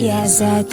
Я за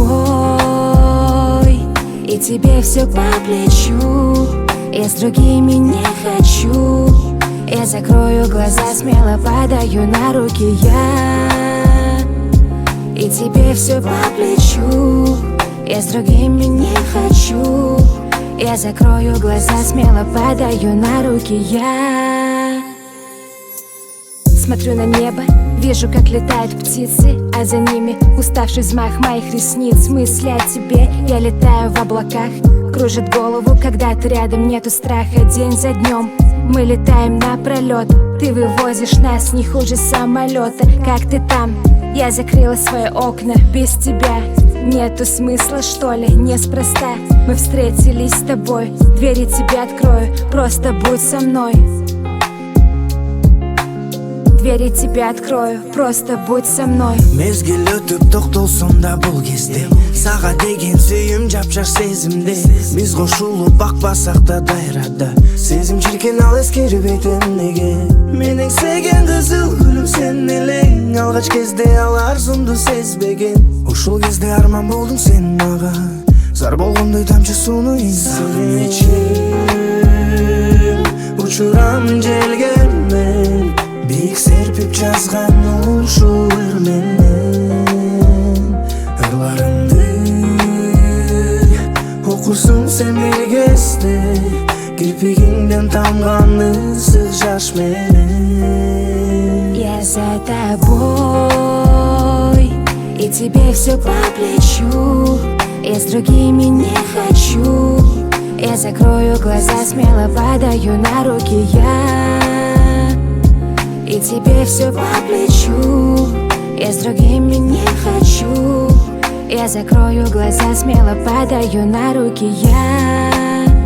тобой, и тебе все по плечу. Я с другими не хочу. Я закрою глаза, смело падаю на руки я. И тебе все по плечу. Я с другими не хочу. Я закрою глаза, смело падаю на руки я. Смотрю на небо, вижу, как летают птицы, а за ними уставший взмах моих ресниц. Мысли о тебе, я летаю в облаках. Кружит голову, когда ты рядом, нету страха. День за днем мы летаем напролет. Ты вывозишь нас не хуже самолета. Как ты там? Я закрыла свои окна без тебя. Нету смысла, что ли, неспроста. Мы встретились с тобой, двери тебе открою. Просто будь со мной. Двери тебе открою, просто будь со мной. Мезгил өтүп токтолсом да бул кезде сага деген сүйүм жапжак сезимде. Биз кошулуп бакпасак да дайрада сезим чиркен ал эскерип эмнеге. Менин сүйгөн кызыл гүлүм сен элең. Алгач кезде ал арзумду сезбеген. Ушул кезде арман болдуң сен мага. Зар болгондой тамчы сууну инсиген. Учурам желге мен бийик серпип жазган ушул ыр менен. Ырларымды окурсуң сен бир кезде. Кирпигиңден тамган ысык жаш менен. Я за тобой, и тебе все по плечу. Я с другими не хочу. Я закрою глаза, смело падаю на руки я. И тебе все по плечу. Я с другими не хочу. Я закрою глаза, смело падаю на руки я.